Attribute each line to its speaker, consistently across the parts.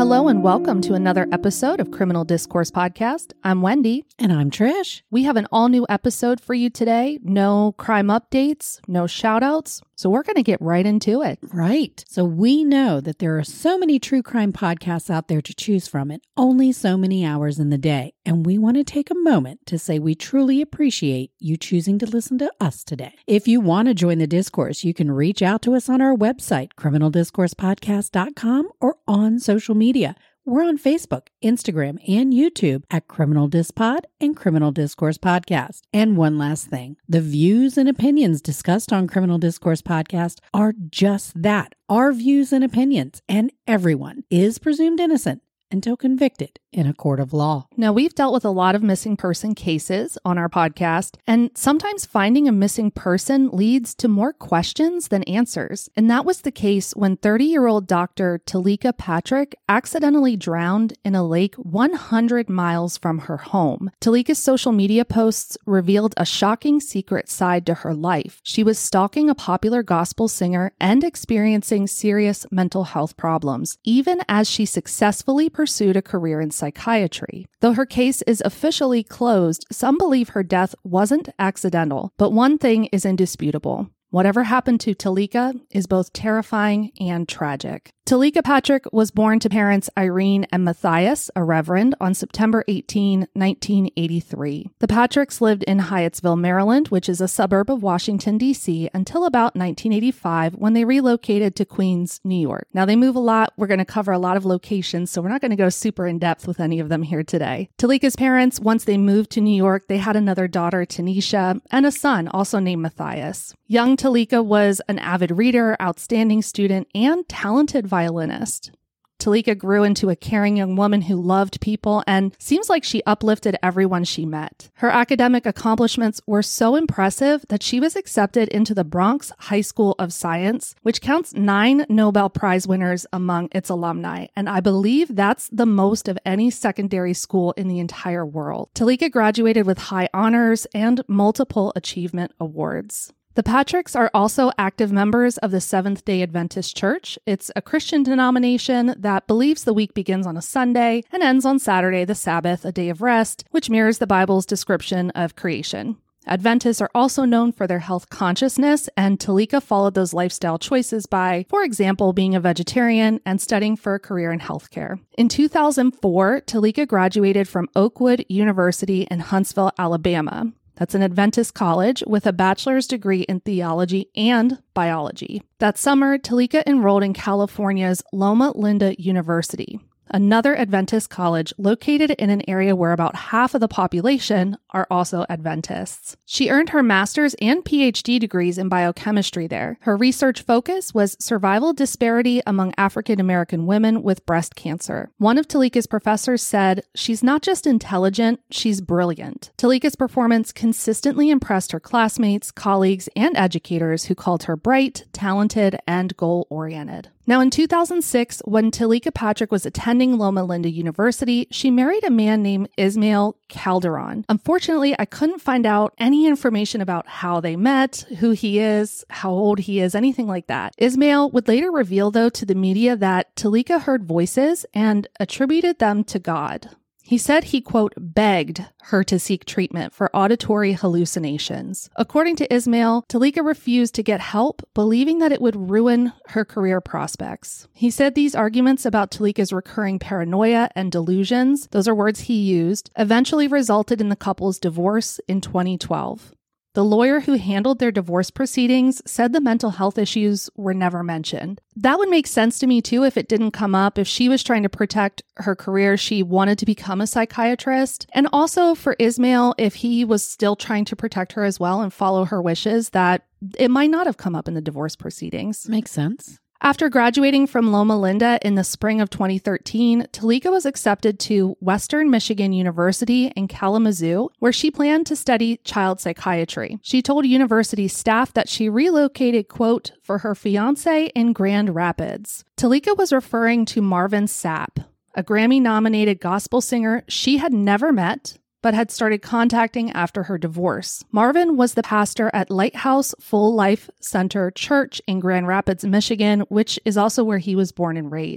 Speaker 1: Hello and welcome to another episode of Criminal Discourse Podcast. I'm Wendy.
Speaker 2: And I'm Trish.
Speaker 1: We have an all-new episode for you today. No crime updates, no shout-outs, so we're going to get right into it.
Speaker 2: Right. So we know that there are so many true crime podcasts out there to choose from and only so many hours in the day. And we want to take a moment to say we truly appreciate you choosing to listen to us today. If you want to join the discourse, you can reach out to us on our website, criminaldiscoursepodcast.com, or on social media. We're on Facebook, Instagram, and YouTube at Criminal Dispod and Criminal Discourse Podcast. And one last thing, the views and opinions discussed on Criminal Discourse Podcast are just that, our views and opinions, and everyone is presumed innocent until convicted in a court of law.
Speaker 1: Now, we've dealt with a lot of missing person cases on our podcast, and sometimes finding a missing person leads to more questions than answers. And that was the case when 30-year-old Dr. Talika Patrick accidentally drowned in a lake 100 miles from her home. Talika's social media posts revealed a shocking secret side to her life. She was stalking a popular gospel singer and experiencing serious mental health problems, even as she successfully pursued a career in psychiatry. Though her case is officially closed, some believe her death wasn't accidental. But one thing is indisputable. Whatever happened to Talika is both terrifying and tragic. Talika Patrick was born to parents Irene and Matthias, a reverend, on September 18, 1983. The Patricks lived in Hyattsville, Maryland, which is a suburb of Washington, D.C., until about 1985 when they relocated to Queens, New York. Now, they move a lot. We're going to cover a lot of locations, so we're not going to go super in depth with any of them here today. Talika's parents, once they moved to New York, they had another daughter, Tanisha, and a son, also named Matthias. Young Talika was an avid reader, outstanding student, and talented violinist. Talika grew into a caring young woman who loved people and seems like she uplifted everyone she met. Her academic accomplishments were so impressive that she was accepted into the Bronx High School of Science, which counts 9 Nobel Prize winners among its alumni, and I believe that's the most of any secondary school in the entire world. Talika graduated with high honors and multiple achievement awards. The Patricks are also active members of the Seventh-day Adventist Church. It's a Christian denomination that believes the week begins on a Sunday and ends on Saturday, the Sabbath, a day of rest, which mirrors the Bible's description of creation. Adventists are also known for their health consciousness, and Talika followed those lifestyle choices by, for example, being a vegetarian and studying for a career in healthcare. In 2004, Talika graduated from Oakwood University in Huntsville, Alabama. That's an Adventist college with a bachelor's degree in theology and biology. That summer, Talika enrolled in California's Loma Linda University, another Adventist college located in an area where about half of the population are also Adventists. She earned her master's and PhD degrees in biochemistry there. Her research focus was survival disparity among African American women with breast cancer. One of Talika's professors said, "She's not just intelligent, she's brilliant." Talika's performance consistently impressed her classmates, colleagues, and educators who called her bright, talented, and goal-oriented. Now, in 2006, when Talika Patrick was attending Loma Linda University, she married a man named Ismael Calderon. Unfortunately, I couldn't find out any information about how they met, who he is, how old he is, anything like that. Ismael would later reveal, though, to the media that Talika heard voices and attributed them to God. He said he, quote, begged her to seek treatment for auditory hallucinations. According to Ismael, Talika refused to get help, believing that it would ruin her career prospects. He said these arguments about Talika's recurring paranoia and delusions, those are words he used, eventually resulted in the couple's divorce in 2012. The lawyer who handled their divorce proceedings said the mental health issues were never mentioned. That would make sense to me too if it didn't come up. If she was trying to protect her career, she wanted to become a psychiatrist. And also for Ismael, if he was still trying to protect her as well and follow her wishes, that it might not have come up in the divorce proceedings.
Speaker 2: Makes sense.
Speaker 1: After graduating from Loma Linda in the spring of 2013, Talika was accepted to Western Michigan University in Kalamazoo, where she planned to study child psychiatry. She told university staff that she relocated, quote, for her fiancé in Grand Rapids. Talika was referring to Marvin Sapp, a Grammy-nominated gospel singer she had never met, but had started contacting after her divorce. Marvin was the pastor at Lighthouse Full Life Center Church in Grand Rapids, Michigan, which is also where he was born and raised.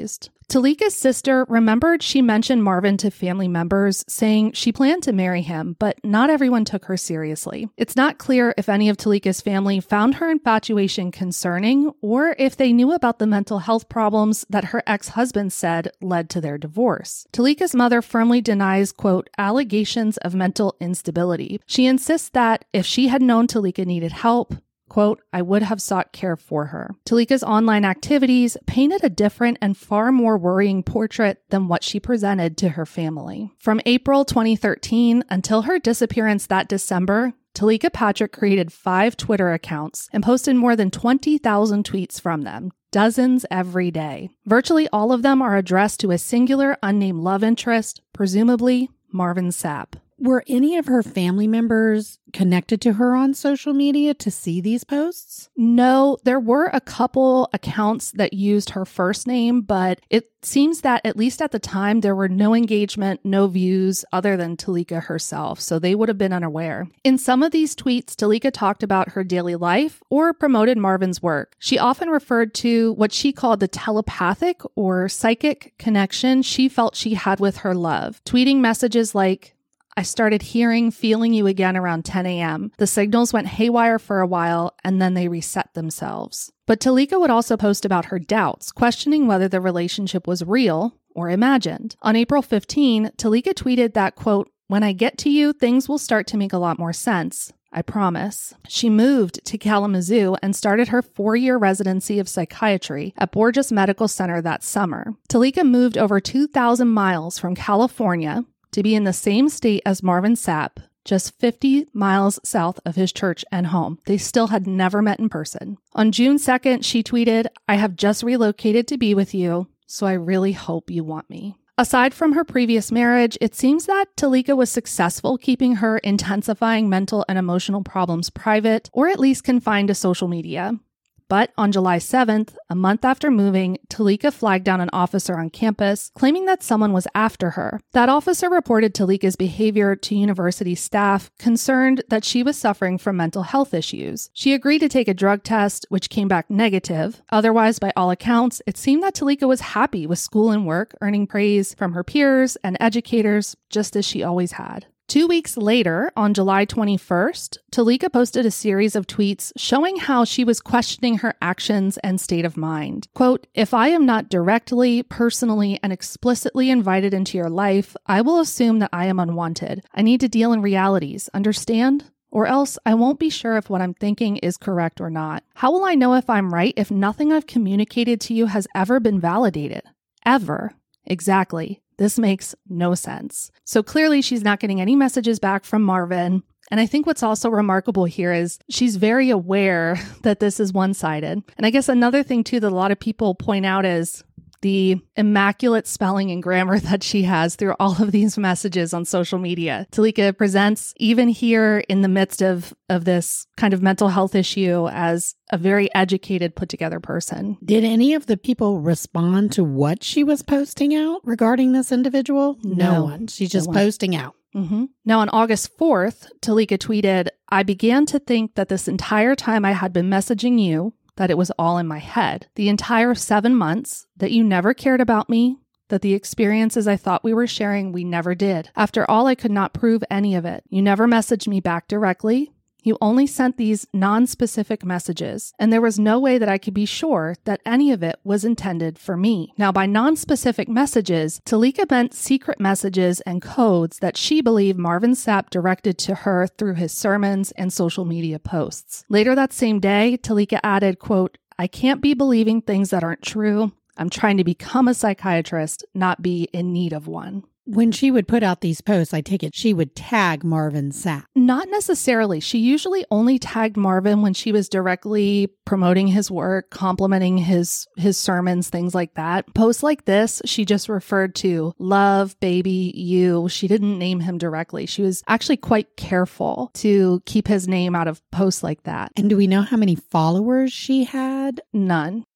Speaker 1: Talika's sister remembered she mentioned Marvin to family members, saying she planned to marry him, but not everyone took her seriously. It's not clear if any of Talika's family found her infatuation concerning or if they knew about the mental health problems that her ex-husband said led to their divorce. Talika's mother firmly denies, quote, allegations of mental instability. She insists that if she had known Talika needed help, quote, I would have sought care for her. Talika's online activities painted a different and far more worrying portrait than what she presented to her family. From April 2013 until her disappearance that December, Talika Patrick created 5 Twitter accounts and posted more than 20,000 tweets from them, dozens every day. Virtually all of them are addressed to a singular unnamed love interest, presumably Marvin Sapp.
Speaker 2: Were any of her family members connected to her on social media to see these posts?
Speaker 1: No, there were a couple accounts that used her first name, but it seems that at least at the time, there were no engagement, no views other than Talika herself, so they would have been unaware. In some of these tweets, Talika talked about her daily life or promoted Marvin's work. She often referred to what she called the telepathic or psychic connection she felt she had with her love, tweeting messages like, I started feeling you again around 10 a.m. The signals went haywire for a while, and then they reset themselves. But Talika would also post about her doubts, questioning whether the relationship was real or imagined. On April 15, Talika tweeted that, quote, when I get to you, things will start to make a lot more sense. I promise. She moved to Kalamazoo and started her 4-year residency of psychiatry at Borgess Medical Center that summer. Talika moved over 2,000 miles from California to be in the same state as Marvin Sapp, just 50 miles south of his church and home. They still had never met in person. On June 2nd, she tweeted, I have just relocated to be with you, so I really hope you want me. Aside from her previous marriage, it seems that Talika was successful keeping her intensifying mental and emotional problems private, or at least confined to social media. But on July 7th, a month after moving, Talika flagged down an officer on campus, claiming that someone was after her. That officer reported Talika's behavior to university staff, concerned that she was suffering from mental health issues. She agreed to take a drug test, which came back negative. Otherwise, by all accounts, it seemed that Talika was happy with school and work, earning praise from her peers and educators, just as she always had. 2 weeks later, on July 21st, Talika posted a series of tweets showing how she was questioning her actions and state of mind. Quote, if I am not directly, personally, and explicitly invited into your life, I will assume that I am unwanted. I need to deal in realities, understand? Or else I won't be sure if what I'm thinking is correct or not. How will I know if I'm right if nothing I've communicated to you has ever been validated? Ever. Exactly. This makes no sense. So clearly she's not getting any messages back from Marvin. And I think what's also remarkable here is she's very aware that this is one-sided. And I guess another thing too that a lot of people point out is the immaculate spelling and grammar that she has through all of these messages on social media. Talika presents, even here in the midst of this kind of mental health issue, as a very educated, put-together person.
Speaker 2: Did any of the people respond to what she was posting out regarding this individual? No one. She's just posting out.
Speaker 1: Mm-hmm. Now, on August 4th, Talika tweeted, I began to think that this entire time I had been messaging you, that it was all in my head. The entire 7 months, that you never cared about me, that the experiences I thought we were sharing, we never did. After all, I could not prove any of it. You never messaged me back directly. You only sent these non-specific messages, and there was no way that I could be sure that any of it was intended for me. Now, by non-specific messages, Talika meant secret messages and codes that she believed Marvin Sapp directed to her through his sermons and social media posts. Later that same day, Talika added, quote, I can't be believing things that aren't true. I'm trying to become a psychiatrist, not be in need of one.
Speaker 2: When she would put out these posts, I take it she would tag Marvin Sapp.
Speaker 1: Not necessarily. She usually only tagged Marvin when she was directly promoting his work, complimenting his sermons, things like that. Posts like this, she just referred to love, baby, you. She didn't name him directly. She was actually quite careful to keep his name out of posts like that.
Speaker 2: And do we know how many followers she had?
Speaker 1: None.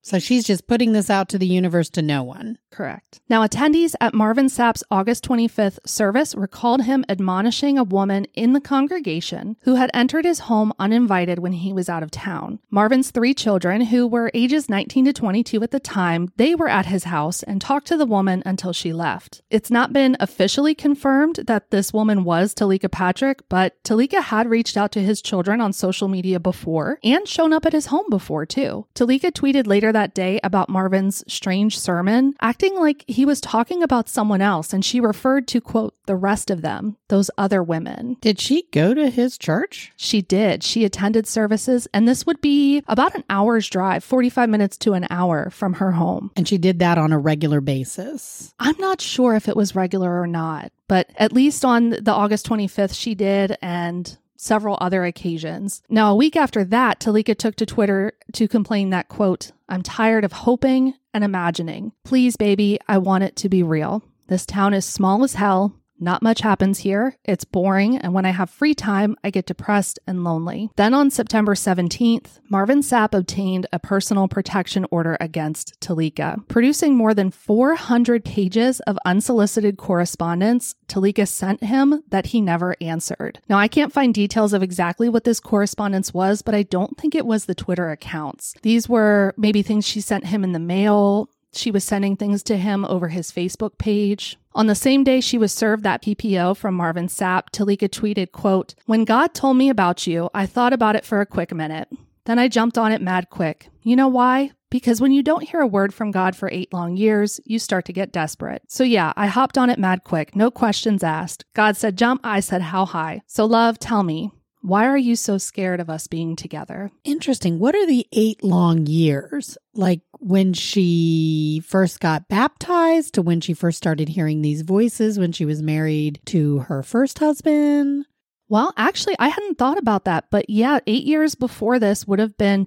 Speaker 2: So she's just putting this out to the universe to no one.
Speaker 1: Correct. Now, attendees at Marvin Sapp's August 25th service recalled him admonishing a woman in the congregation who had entered his home uninvited when he was out of town. Marvin's 3 children, who were ages 19 to 22 at the time, they were at his house and talked to the woman until she left. It's not been officially confirmed that this woman was Talika Patrick, but Talika had reached out to his children on social media before and shown up at his home before, too. Talika tweeted later that day about Marvin's strange sermon, acting like he was talking about someone else, and she referred to, quote, the rest of them, those other women.
Speaker 2: Did she go to his church?
Speaker 1: She did. She attended services, and this would be about an hour's drive, 45 minutes to an hour from her home.
Speaker 2: And she did that on a regular basis?
Speaker 1: I'm not sure if it was regular or not, but at least on the August 25th, she did, and several other occasions. Now, a week after that, Talika took to Twitter to complain that, quote, I'm tired of hoping and imagining. Please, baby, I want it to be real. This town is small as hell. Not much happens here. It's boring, and when I have free time, I get depressed and lonely. Then on September 17th, Marvin Sapp obtained a personal protection order against Talika. Producing more than 400 pages of unsolicited correspondence, Talika sent him that he never answered. Now, I can't find details of exactly what this correspondence was, but I don't think it was the Twitter accounts. These were maybe things she sent him in the mail. She was sending things to him over his Facebook page. On the same day she was served that PPO from Marvin Sapp, Talika tweeted, quote, when God told me about you, I thought about it for a quick minute. Then I jumped on it mad quick. You know why? Because when you don't hear a word from God for 8 long years, you start to get desperate. So yeah, I hopped on it mad quick. No questions asked. God said jump. I said how high. So love, tell me, why are you so scared of us being together?
Speaker 2: Interesting. What are the 8 long years? Like when she first got baptized to when she first started hearing these voices when she was married to her first husband?
Speaker 1: Well, actually, I hadn't thought about that, but yeah, 8 years before this would have been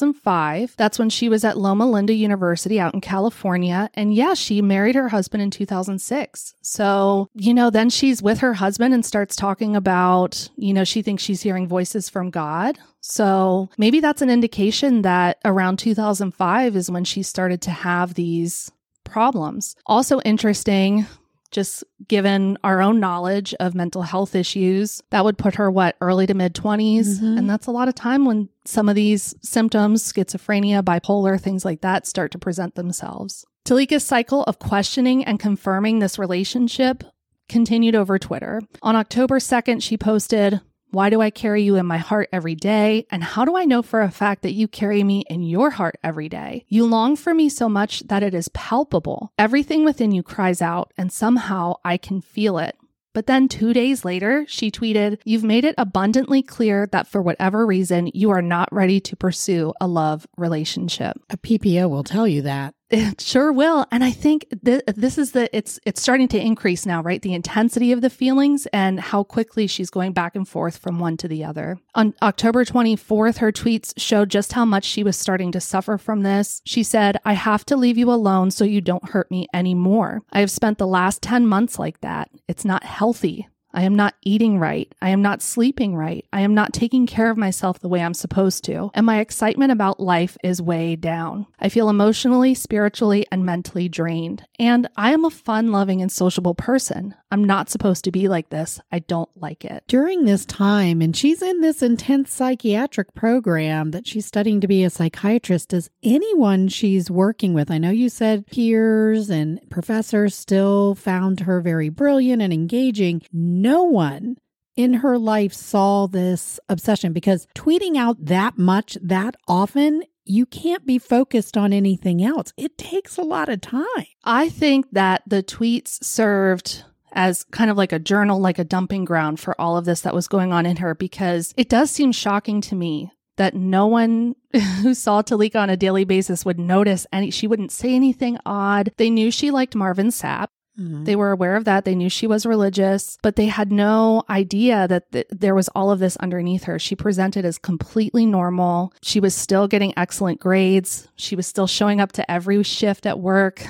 Speaker 1: 2005. That's when she was at Loma Linda University out in California. And yeah, she married her husband in 2006. So, then she's with her husband and starts talking about, she thinks she's hearing voices from God. So maybe that's an indication that around 2005 is when she started to have these problems. Also interesting, just given our own knowledge of mental health issues, that would put her, early to mid-20s? Mm-hmm. And that's a lot of time when some of these symptoms, schizophrenia, bipolar, things like that, start to present themselves. Talika's cycle of questioning and confirming this relationship continued over Twitter. On October 2nd, she posted, why do I carry you in my heart every day? And how do I know for a fact that you carry me in your heart every day? You long for me so much that it is palpable. Everything within you cries out, and somehow I can feel it. But then 2 days later, she tweeted, you've made it abundantly clear that for whatever reason, you are not ready to pursue a love relationship.
Speaker 2: A PPO will tell you that.
Speaker 1: It sure will. And I think this is it's starting to increase now, right? The intensity of the feelings and how quickly she's going back and forth from one to the other. On October 24th, her tweets showed just how much she was starting to suffer from this. She said, I have to leave you alone so you don't hurt me anymore. I have spent the last 10 months like that. It's not healthy. I am not eating right. I am not sleeping right. I am not taking care of myself the way I'm supposed to. And my excitement about life is way down. I feel emotionally, spiritually, and mentally drained. And I am a fun-loving and sociable person. I'm not supposed to be like this. I don't like it.
Speaker 2: During this time, and she's in this intense psychiatric program that she's studying to be a psychiatrist, does anyone she's working with, I know you said peers and professors still found her very brilliant and engaging. No one in her life saw this obsession, because tweeting out that much, that often, you can't be focused on anything else. It takes a lot of time.
Speaker 1: I think that the tweets served as kind of like a journal, like a dumping ground for all of this that was going on in her, because it does seem shocking to me that no one who saw Talika on a daily basis would notice she wouldn't say anything odd. They knew she liked Marvin Sapp. Mm-hmm. They were aware of that. They knew she was religious, but they had no idea that there was all of this underneath her. She presented as completely normal. She was still getting excellent grades. She was still showing up to every shift at work,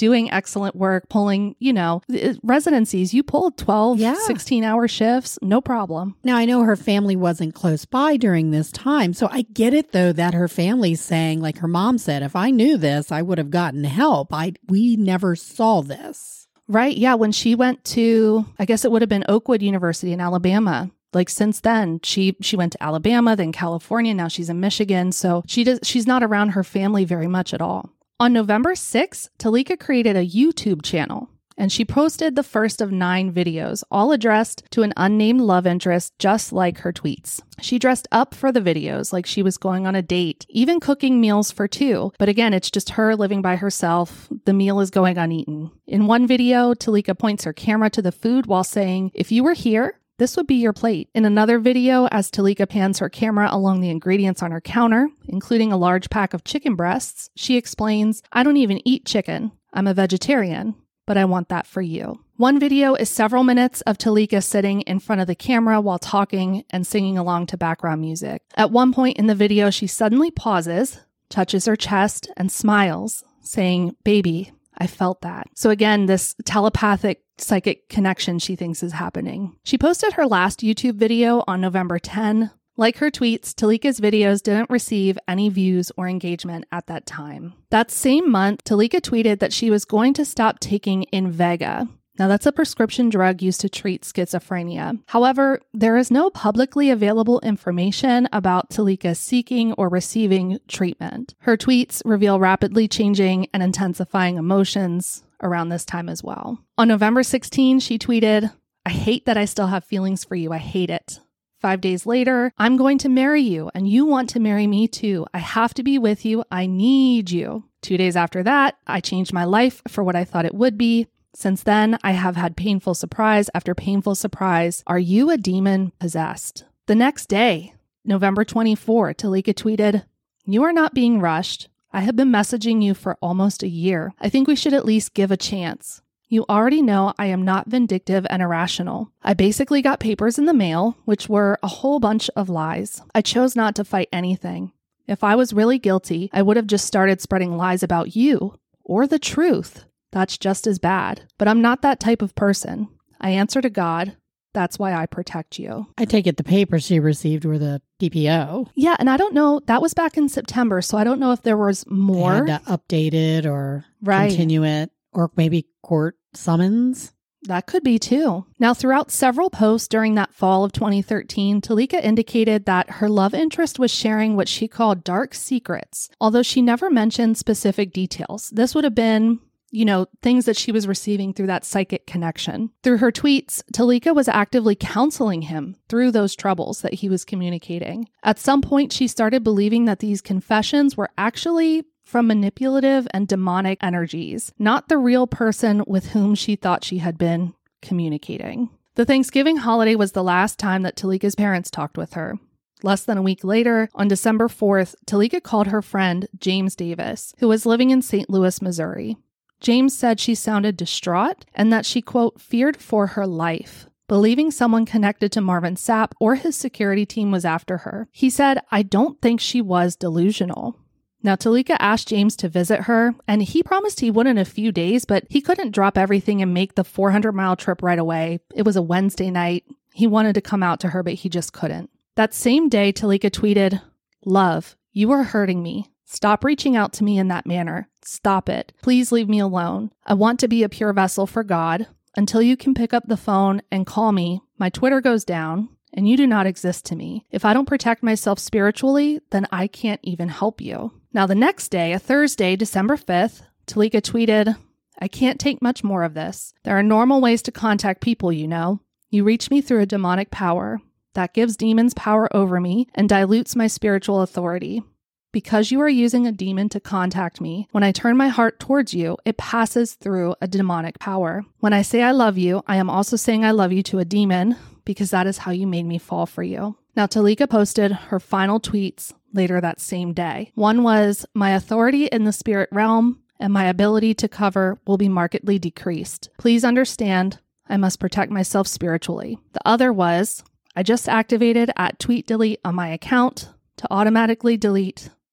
Speaker 1: doing excellent work, pulling, residencies. You pulled 12, 16-hour shifts, no problem.
Speaker 2: Now, I know her family wasn't close by during this time, so I get it, though, that her family's saying, like her mom said, if I knew this, I would have gotten help. We never saw this.
Speaker 1: Right. Yeah. When she went to, I guess it would have been Oakwood University in Alabama. Like since then, she went to Alabama, then California. Now she's in Michigan. So she's not around her family very much at all. On November 6th, Talika created a YouTube channel, and she posted the first of 9 videos, all addressed to an unnamed love interest, just like her tweets. She dressed up for the videos like she was going on a date, even cooking meals for 2. But again, it's just her living by herself. The meal is going uneaten. In one video, Talika points her camera to the food while saying, "If you were here, this would be your plate." In another video, as Talika pans her camera along the ingredients on her counter, including a large pack of chicken breasts, she explains, "I don't even eat chicken. I'm a vegetarian, but I want that for you." One video is several minutes of Talika sitting in front of the camera while talking and singing along to background music. At one point in the video, she suddenly pauses, touches her chest, and smiles, saying, "Baby, I felt that." So again, this telepathic psychic connection she thinks is happening. She posted her last YouTube video on November 10. Like her tweets, Talika's videos didn't receive any views or engagement at that time. That same month, Talika tweeted that she was going to stop taking Invega. Now, that's a prescription drug used to treat schizophrenia. However, there is no publicly available information about Talika seeking or receiving treatment. Her tweets reveal rapidly changing and intensifying emotions around this time as well. On November 16, she tweeted, "I hate that I still have feelings for you. I hate it. 5 days later, I'm going to marry you, and you want to marry me too. I have to be with you. I need you." 2 days after that, "I changed my life for what I thought it would be. Since then, I have had painful surprise after painful surprise. Are you a demon possessed?" The next day, November 24, Talika tweeted, "You are not being rushed. I have been messaging you for almost a year. I think we should at least give a chance. You already know I am not vindictive and irrational. I basically got papers in the mail, which were a whole bunch of lies. I chose not to fight anything. If I was really guilty, I would have just started spreading lies about you, or the truth. That's just as bad. But I'm not that type of person. I answer to God. That's why I protect you."
Speaker 2: I take it the papers she received were the PPO.
Speaker 1: Yeah, and I don't know. That was back in September, so I don't know if there was more.
Speaker 2: They had to update it or continue it, or maybe court summons.
Speaker 1: That could be too. Now, throughout several posts during that fall of 2013, Talika indicated that her love interest was sharing what she called dark secrets, although she never mentioned specific details. This would have been, things that she was receiving through that psychic connection. Through her tweets, Talika was actively counseling him through those troubles that he was communicating. At some point, she started believing that these confessions were actually from manipulative and demonic energies, not the real person with whom she thought she had been communicating. The Thanksgiving holiday was the last time that Talika's parents talked with her. Less than a week later, on December 4th, Talika called her friend, James Davis, who was living in St. Louis, Missouri. James said she sounded distraught and that she, quote, feared for her life, believing someone connected to Marvin Sapp or his security team was after her. He said, "I don't think she was delusional." Now, Talika asked James to visit her, and he promised he would in a few days, but he couldn't drop everything and make the 400-mile trip right away. It was a Wednesday night. He wanted to come out to her, but he just couldn't. That same day, Talika tweeted, "Love, you are hurting me. Stop reaching out to me in that manner. Stop it. Please leave me alone. I want to be a pure vessel for God. Until you can pick up the phone and call me, my Twitter goes down, and you do not exist to me. If I don't protect myself spiritually, then I can't even help you." Now, the next day, a Thursday, December 5th, Talika tweeted, "I can't take much more of this. There are normal ways to contact people, you know. You reach me through a demonic power. That gives demons power over me and dilutes my spiritual authority. Because you are using a demon to contact me, when I turn my heart towards you, it passes through a demonic power. When I say I love you, I am also saying I love you to a demon, because that is how you made me fall for you." Now, Talika posted her final tweets later that same day. One was, "My authority in the spirit realm and my ability to cover will be markedly decreased. Please understand, I must protect myself spiritually." The other was, "I just activated @tweet delete on my account to automatically delete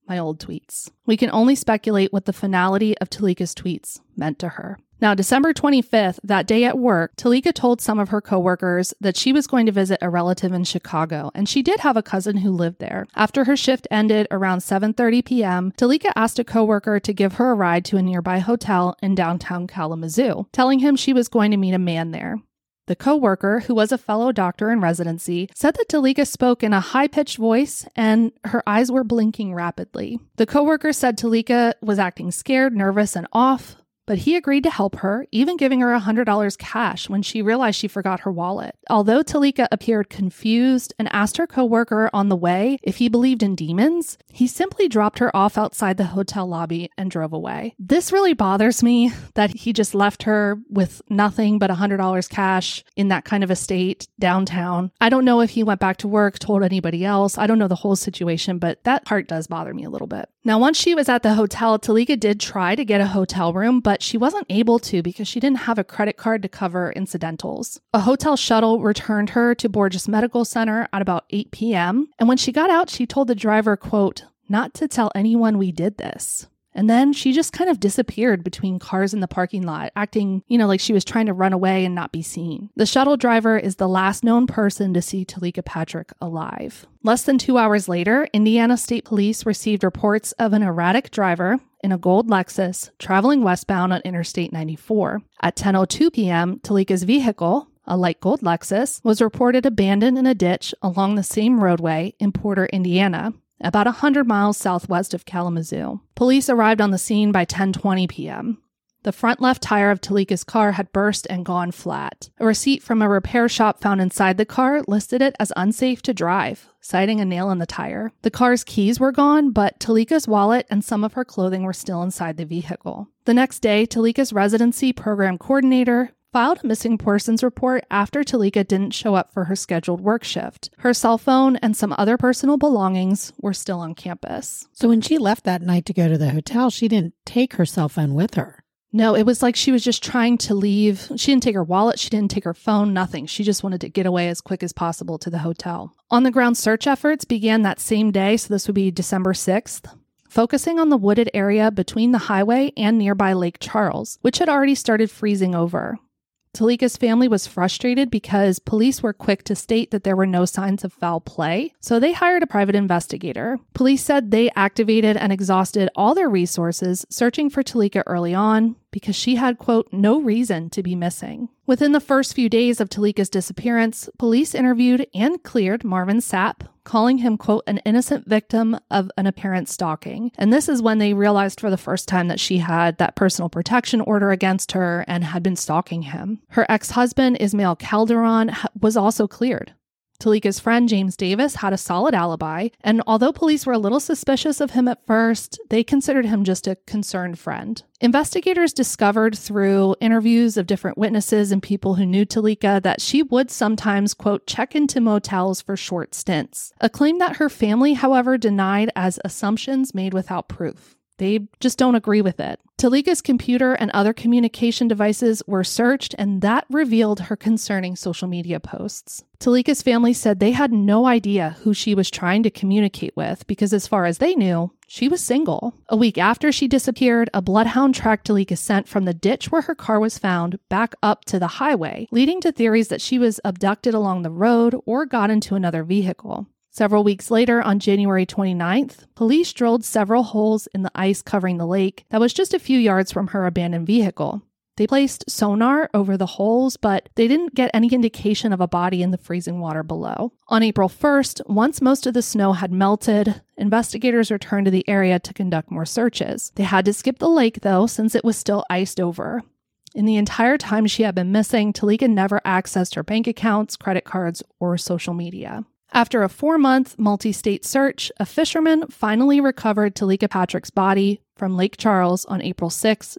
Speaker 1: my old tweets. We can only speculate what the finality of Talika's tweets meant to her. Now, December 25th, that day at work, Talika told some of her coworkers that she was going to visit a relative in Chicago, and she did have a cousin who lived there. After her shift ended around 7:30 p.m., Talika asked a coworker to give her a ride to a nearby hotel in downtown Kalamazoo, telling him she was going to meet a man there. The coworker, who was a fellow doctor in residency, said that Talika spoke in a high-pitched voice and her eyes were blinking rapidly. The coworker said Talika was acting scared, nervous, and off, but he agreed to help her, even giving her $100 cash when she realized she forgot her wallet. Although Talika appeared confused and asked her coworker on the way if he believed in demons, he simply dropped her off outside the hotel lobby and drove away. This really bothers me that he just left her with nothing but $100 cash in that kind of a state downtown. I don't know if he went back to work, told anybody else. I don't know the whole situation, but that part does bother me a little bit. Now, once she was at the hotel, Talika did try to get a hotel room, but she wasn't able to because she didn't have a credit card to cover incidentals. A hotel shuttle returned her to Borgess Medical Center at about 8 p.m. And when she got out, she told the driver, quote, "Not to tell anyone we did this." And then she just kind of disappeared between cars in the parking lot, acting, like she was trying to run away and not be seen. The shuttle driver is the last known person to see Talika Patrick alive. Less than 2 hours later, Indiana State Police received reports of an erratic driver in a gold Lexus traveling westbound on Interstate 94. At 10:02 p.m., Talika's vehicle, a light gold Lexus, was reported abandoned in a ditch along the same roadway in Porter, Indiana, about 100 miles southwest of Kalamazoo. Police arrived on the scene by 10:20 p.m. The front left tire of Talika's car had burst and gone flat. A receipt from a repair shop found inside the car listed it as unsafe to drive, citing a nail in the tire. The car's keys were gone, but Talika's wallet and some of her clothing were still inside the vehicle. The next day, Talika's residency program coordinator filed a missing persons report after Talika didn't show up for her scheduled work shift. Her cell phone and some other personal belongings were still on campus.
Speaker 2: So when she left that night to go to the hotel, she didn't take her cell phone with her.
Speaker 1: No, it was like she was just trying to leave. She didn't take her wallet. She didn't take her phone, nothing. She just wanted to get away as quick as possible to the hotel. On-the-ground search efforts began that same day, so this would be December 6th. Focusing on the wooded area between the highway and nearby Lake Charles, which had already started freezing over. Talika's family was frustrated because police were quick to state that there were no signs of foul play, so they hired a private investigator. Police said they activated and exhausted all their resources searching for Talika early on because she had, quote, no reason to be missing. Within the first few days of Talika's disappearance, police interviewed and cleared Marvin Sapp, calling him, quote, an innocent victim of an apparent stalking. And this is when they realized for the first time that she had that personal protection order against her and had been stalking him. Her ex-husband, Ismael Calderon, was also cleared. Talika's friend, James Davis, had a solid alibi, and although police were a little suspicious of him at first, they considered him just a concerned friend. Investigators discovered through interviews of different witnesses and people who knew Talika that she would sometimes, quote, check into motels for short stints, a claim that her family, however, denied as assumptions made without proof. They just don't agree with it. Talika's computer and other communication devices were searched, and that revealed her concerning social media posts. Talika's family said they had no idea who she was trying to communicate with because, as far as they knew, she was single. A week after she disappeared, a bloodhound tracked Talika's scent from the ditch where her car was found back up to the highway, leading to theories that she was abducted along the road or got into another vehicle. Several weeks later, on January 29th, police drilled several holes in the ice covering the lake that was just a few yards from her abandoned vehicle. They placed sonar over the holes, but they didn't get any indication of a body in the freezing water below. On April 1st, once most of the snow had melted, investigators returned to the area to conduct more searches. They had to skip the lake, though, since it was still iced over. In the entire time she had been missing, Talika never accessed her bank accounts, credit cards, or social media. After a 4-month multi-state search, a fisherman finally recovered Talika Patrick's body from Lake Charles on April 6,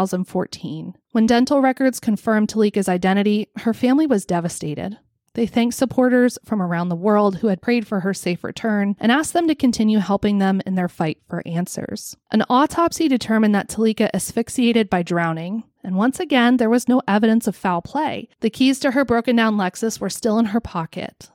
Speaker 1: 2014. When dental records confirmed Talika's identity, her family was devastated. They thanked supporters from around the world who had prayed for her safe return and asked them to continue helping them in their fight for answers. An autopsy determined that Talika asphyxiated by drowning, and once again, there was no evidence of foul play. The keys to her broken-down Lexus were still in her pocket,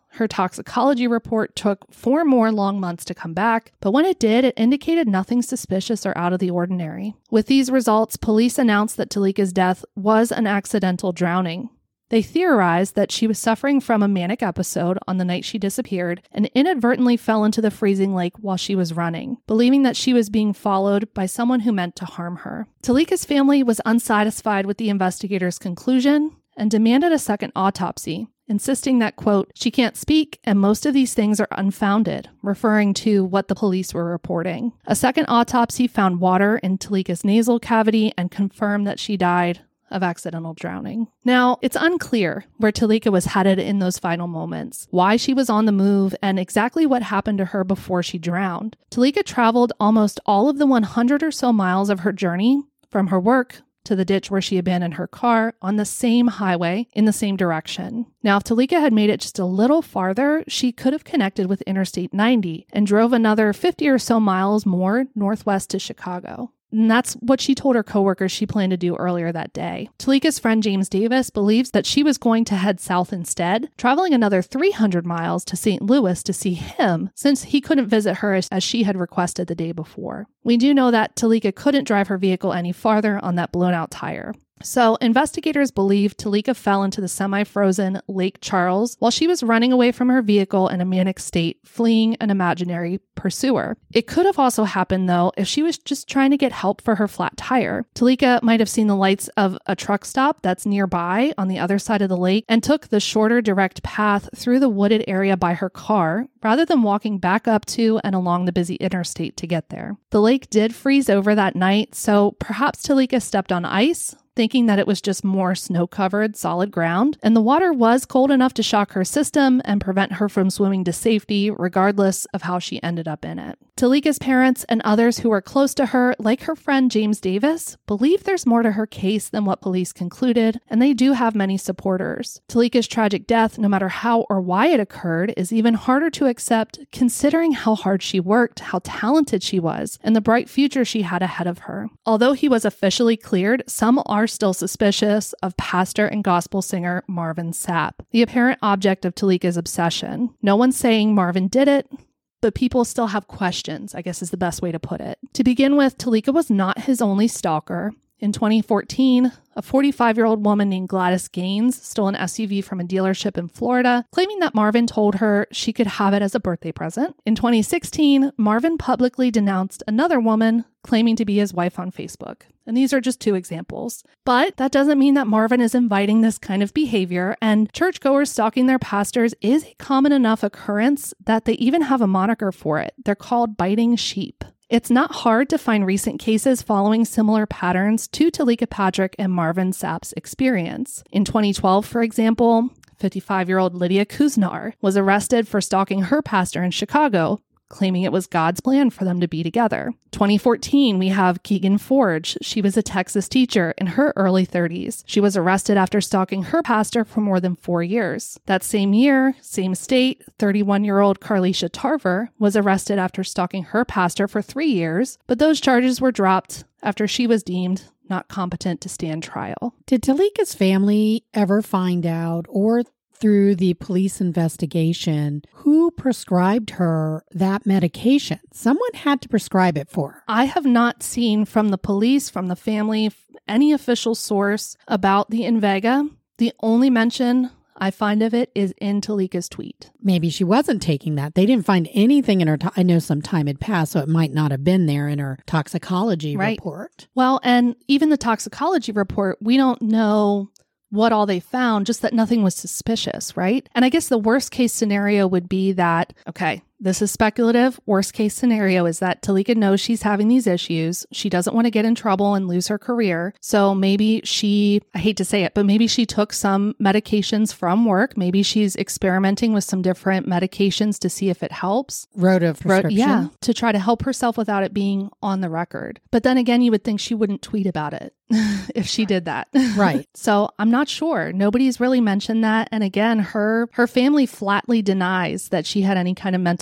Speaker 1: Her toxicology report took 4 more long months to come back, but when it did, it indicated nothing suspicious or out of the ordinary. With these results, police announced that Talika's death was an accidental drowning. They theorized that she was suffering from a manic episode on the night she disappeared and inadvertently fell into the freezing lake while she was running, believing that she was being followed by someone who meant to harm her. Talika's family was unsatisfied with the investigators' conclusion and demanded a second autopsy, insisting that, quote, she can't speak and most of these things are unfounded, referring to what the police were reporting. A second autopsy found water in Talika's nasal cavity and confirmed that she died of accidental drowning. Now, it's unclear where Talika was headed in those final moments, why she was on the move, and exactly what happened to her before she drowned. Talika traveled almost all of the 100 or so miles of her journey from her work to the ditch where she abandoned her car on the same highway in the same direction. Now, if Talika had made it just a little farther, she could have connected with Interstate 90 and drove another 50 or so miles more northwest to Chicago. And that's what she told her coworkers she planned to do earlier that day. Talika's friend James Davis believes that she was going to head south instead, traveling another 300 miles to St. Louis to see him, since he couldn't visit her as she had requested the day before. We do know that Talika couldn't drive her vehicle any farther on that blown-out tire. So, investigators believe Talika fell into the semi-frozen Lake Charles while she was running away from her vehicle in a manic state, fleeing an imaginary pursuer. It could have also happened, though, if she was just trying to get help for her flat tire. Talika might have seen the lights of a truck stop that's nearby on the other side of the lake and took the shorter direct path through the wooded area by her car, rather than walking back up to and along the busy interstate to get there. The lake did freeze over that night, so perhaps Talika stepped on ice, thinking that it was just more snow-covered, solid ground, and the water was cold enough to shock her system and prevent her from swimming to safety, regardless of how she ended up in it. Talika's parents and others who were close to her, like her friend James Davis, believe there's more to her case than what police concluded, and they do have many supporters. Talika's tragic death, no matter how or why it occurred, is even harder to accept considering how hard she worked, how talented she was, and the bright future she had ahead of her. Although he was officially cleared, some are still suspicious of pastor and gospel singer Marvin Sapp, the apparent object of Talika's obsession. No one's saying Marvin did it, but people still have questions, I guess is the best way to put it. To begin with, Talika was not his only stalker. In 2014, a 45-year-old woman named Gladys Gaines stole an SUV from a dealership in Florida, claiming that Marvin told her she could have it as a birthday present. In 2016, Marvin publicly denounced another woman claiming to be his wife on Facebook. And these are just 2 examples. But that doesn't mean that Marvin is inviting this kind of behavior, and churchgoers stalking their pastors is a common enough occurrence that they even have a moniker for it. They're called biting sheep. It's not hard to find recent cases following similar patterns to Talika Patrick and Marvin Sapp's experience. In 2012, for example, 55-year-old Lydia Kuznar was arrested for stalking her pastor in Chicago, claiming it was God's plan for them to be together. 2014, we have Keegan Forge. She was a Texas teacher in her early 30s. She was arrested after stalking her pastor for more than 4 years. That same year, same state, 31-year-old Carlisha Tarver was arrested after stalking her pastor for 3 years, but those charges were dropped after she was deemed not competent to stand trial.
Speaker 2: Did Talika's family ever find out, or through the police investigation, who prescribed her that medication? Someone had to prescribe it for her.
Speaker 1: I have not seen from the police, from the family, any official source about the Invega. The only mention I find of it is in Talika's tweet.
Speaker 2: Maybe she wasn't taking that. They didn't find anything in her. I know some time had passed, so it might not have been there in her toxicology report.
Speaker 1: Well, and even the toxicology report, we don't know what all they found, just that nothing was suspicious, right? And I guess the worst case scenario would be that, okay, this is speculative. Worst case scenario is that Talika knows she's having these issues. She doesn't want to get in trouble and lose her career. So maybe I hate to say it, but maybe she took some medications from work. Maybe she's experimenting with some different medications to see if it helps.
Speaker 2: Wrote a prescription?
Speaker 1: To try to help herself without it being on the record. But then again, you would think she wouldn't tweet about it if she did that.
Speaker 2: Right.
Speaker 1: So I'm not sure. Nobody's really mentioned that. And again, her family flatly denies that she had any kind of mental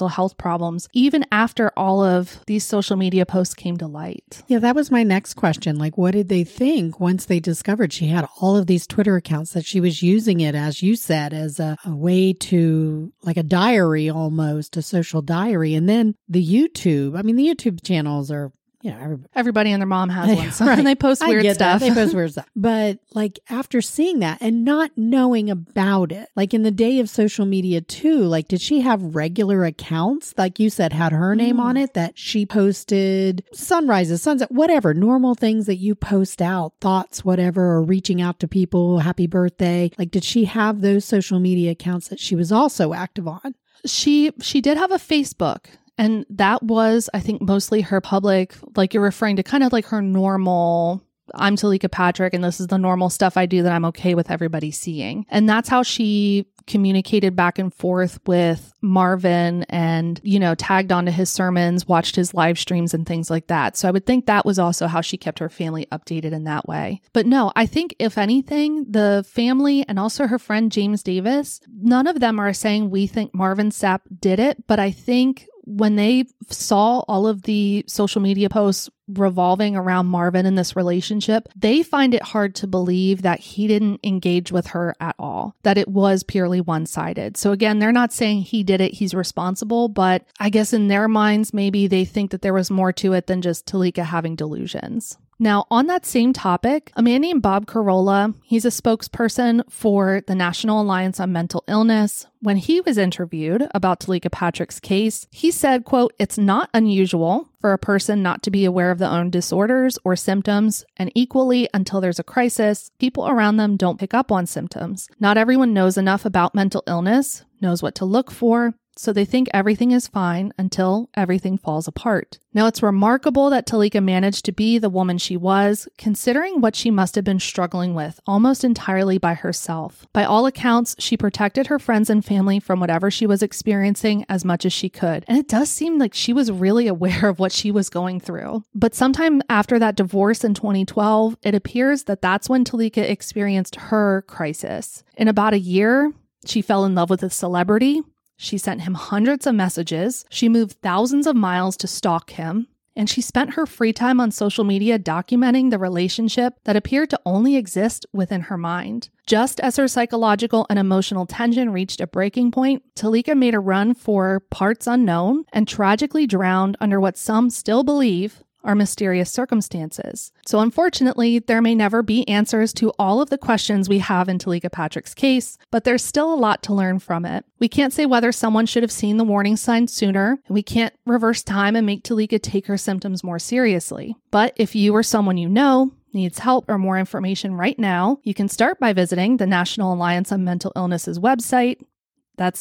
Speaker 1: mental health problems, even after all of these social media posts came to light.
Speaker 2: Yeah, that was my next question. Like, what did they think once they discovered she had all of these Twitter accounts, that she was using it, as you said, as a way to, like a diary almost, a social diary. And then the YouTube, I mean, the YouTube channels are, you know,
Speaker 1: everybody and their mom has one. So
Speaker 2: right.
Speaker 1: they post weird stuff.
Speaker 2: They post weird stuff. But like after seeing that and not knowing about it, like in the day of social media too, like did she have regular accounts? Like you said, had her name on it, that she posted sunrises, sunsets, whatever, normal things that you post out, thoughts, whatever, or reaching out to people, happy birthday. Like did she have those social media accounts that she was also active on?
Speaker 1: She did have a Facebook. And that was, I think, mostly her public, like you're referring to, kind of like her normal, I'm Talika Patrick, and this is the normal stuff I do that I'm okay with everybody seeing. And that's how she communicated back and forth with Marvin and, you know, tagged onto his sermons, watched his live streams and things like that. So I would think that was also how she kept her family updated in that way. But no, I think if anything, the family and also her friend James Davis, none of them are saying we think Marvin Sapp did it. But I think when they saw all of the social media posts revolving around Marvin and this relationship, they find it hard to believe that he didn't engage with her at all, that it was purely one-sided. So again, they're not saying he did it, he's responsible, but I guess in their minds, maybe they think that there was more to it than just Talika having delusions. Now, on that same topic, a man named Bob Carolla, he's a spokesperson for the National Alliance on Mental Illness. When he was interviewed about Talika Patrick's case, he said, quote, "It's not unusual for a person not to be aware of their own disorders or symptoms, and equally, until there's a crisis, people around them don't pick up on symptoms. Not everyone knows enough about mental illness, knows what to look for, so they think everything is fine until everything falls apart." Now, it's remarkable that Talika managed to be the woman she was, considering what she must have been struggling with almost entirely by herself. By all accounts, she protected her friends and family from whatever she was experiencing as much as she could. And it does seem like she was really aware of what she was going through. But sometime after that divorce in 2012, it appears that that's when Talika experienced her crisis. In about a year, she fell in love with a celebrity. She sent him hundreds of messages. She moved thousands of miles to stalk him. And she spent her free time on social media documenting the relationship that appeared to only exist within her mind. Just as her psychological and emotional tension reached a breaking point, Talika made a run for parts unknown and tragically drowned under what some still believe are mysterious circumstances. So unfortunately, there may never be answers to all of the questions we have in Talika Patrick's case, but there's still a lot to learn from it. We can't say whether someone should have seen the warning signs sooner, and we can't reverse time and make Talika take her symptoms more seriously. But if you or someone you know needs help or more information right now, you can start by visiting the National Alliance on Mental Illness's website. That's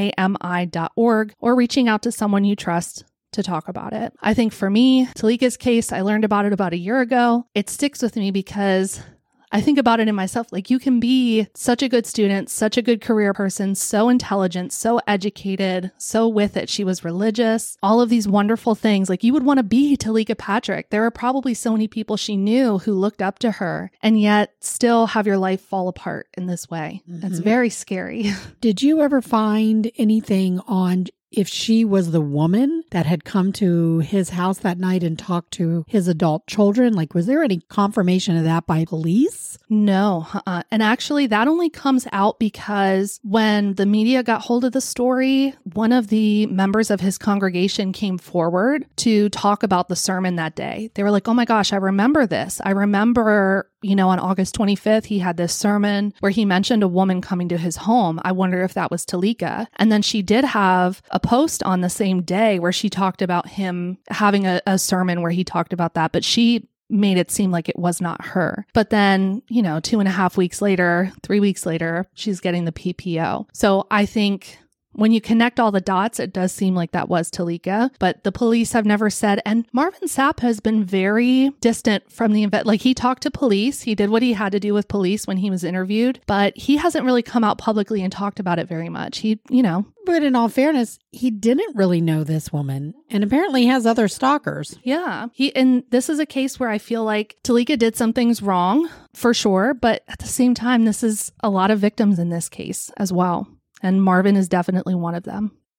Speaker 1: NAMI.org, or reaching out to someone you trust to talk about it. I think for me, Talika's case, I learned about it about a year ago. It sticks with me because I think about it in myself. Like, you can be such a good student, such a good career person, so intelligent, so educated, so with it. She was religious, all of these wonderful things. Like, you would want to be Talika Patrick. There were probably so many people she knew who looked up to her, and yet still have your life fall apart in this way. Mm-hmm. It's very scary.
Speaker 2: Did you ever find anything on if she was the woman that had come to his house that night and talked to his adult children? Like, was there any confirmation of that by police?
Speaker 1: No. And actually, that only comes out because when the media got hold of the story, one of the members of his congregation came forward to talk about the sermon that day. They were like, "Oh my gosh, I remember this. I remember, on August 25th, he had this sermon where he mentioned a woman coming to his home. I wonder if that was Talika." And then she did have a post on the same day where she talked about him having a sermon where he talked about that, but she made it seem like it was not her. But then, 2.5 weeks later, 3 weeks later, she's getting the PPO. So I think when you connect all the dots, it does seem like that was Talika, but the police have never said. And Marvin Sapp has been very distant from the event. Like, he talked to police. He did what he had to do with police when he was interviewed, but he hasn't really come out publicly and talked about it very much.
Speaker 2: But in all fairness, he didn't really know this woman, and apparently has other stalkers.
Speaker 1: Yeah. And this is a case where I feel like Talika did some things wrong, for sure, but at the same time, this is a lot of victims in this case as well. And Marvin is definitely one of them.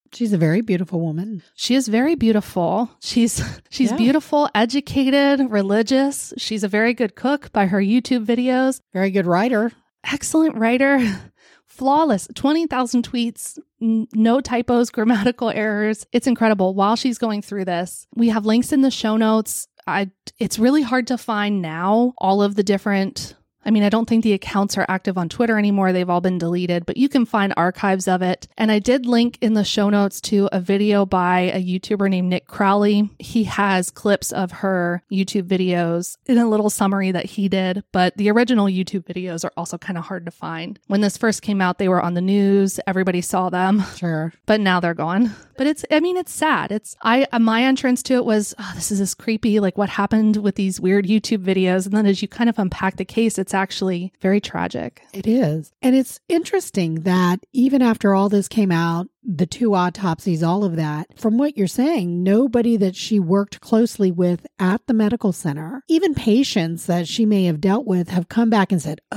Speaker 2: She's a very beautiful woman.
Speaker 1: She is very beautiful. She's beautiful, educated, religious. She's a very good cook by her YouTube videos.
Speaker 2: Very good writer.
Speaker 1: Excellent writer. Flawless. 20,000 tweets, no typos, grammatical errors. It's incredible. While she's going through this, we have links in the show notes. It's really hard to find now all of the different... I don't think the accounts are active on Twitter anymore. They've all been deleted, but you can find archives of it. And I did link in the show notes to a video by a YouTuber named Nick Crowley. He has clips of her YouTube videos in a little summary that he did, but the original YouTube videos are also kind of hard to find. When this first came out, they were on the news. Everybody saw them.
Speaker 2: Sure.
Speaker 1: But now they're gone. But it's sad. My entrance to it was, this is creepy, like what happened with these weird YouTube videos. And then as you kind of unpack the case, it's actually very tragic.
Speaker 2: It is. And it's interesting that even after all this came out, the 2 autopsies, all of that, from what you're saying, nobody that she worked closely with at the medical center, even patients that she may have dealt with, have come back and said,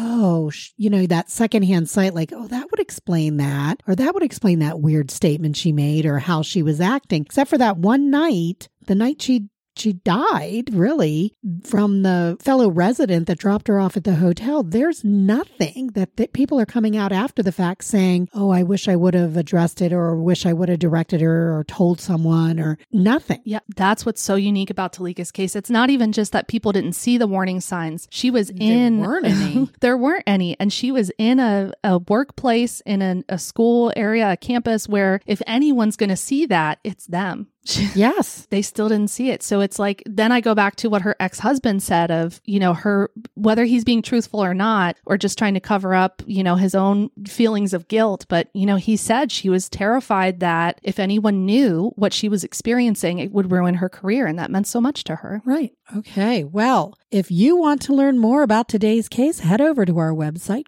Speaker 2: that secondhand sight, like, that would explain that, or that would explain that weird statement she made or how she was acting, except for that one night, the night she died, really, from the fellow resident that dropped her off at the hotel. There's nothing that people are coming out after the fact saying, I wish I would have addressed it, or wish I would have directed her or told someone, or nothing.
Speaker 1: Yeah, that's what's so unique about Talika's case. It's not even just that people didn't see the warning signs. She was in...
Speaker 2: There weren't any.
Speaker 1: There weren't any. And she was in a workplace, in a school area, a campus, where if anyone's going to see that, it's them.
Speaker 2: Yes.
Speaker 1: They still didn't see it. So it's like, then I go back to what her ex-husband said of, her, whether he's being truthful or not, or just trying to cover up, his own feelings of guilt. But, he said she was terrified that if anyone knew what she was experiencing, it would ruin her career. And that meant so much to her.
Speaker 2: Right. Okay. Well, if you want to learn more about today's case, head over to our website,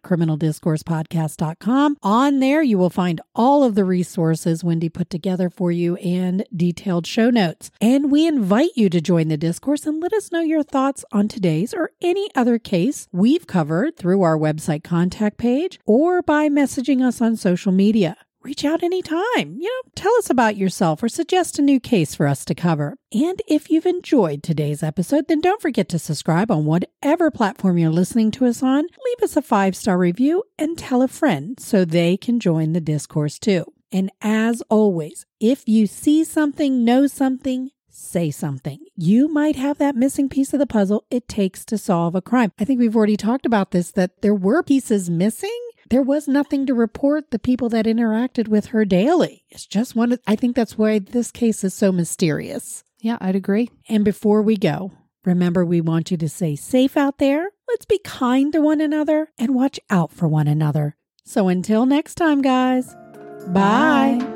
Speaker 2: criminaldiscoursepodcast.com. On there, you will find all of the resources Wendy put together for you and detailed show notes. And we invite you to join the discourse and let us know your thoughts on today's or any other case we've covered through our website contact page or by messaging us on social media. Reach out anytime. Tell us about yourself or suggest a new case for us to cover. And if you've enjoyed today's episode, then don't forget to subscribe on whatever platform you're listening to us on. Leave us a 5-star review and tell a friend so they can join the discourse too. And as always, if you see something, know something, say something. You might have that missing piece of the puzzle it takes to solve a crime. I think we've already talked about this, that there were pieces missing. There was nothing to report the people that interacted with her daily. It's just I think that's why this case is so mysterious.
Speaker 1: Yeah, I'd agree.
Speaker 2: And before we go, remember, we want you to stay safe out there. Let's be kind to one another and watch out for one another. So until next time, guys, bye.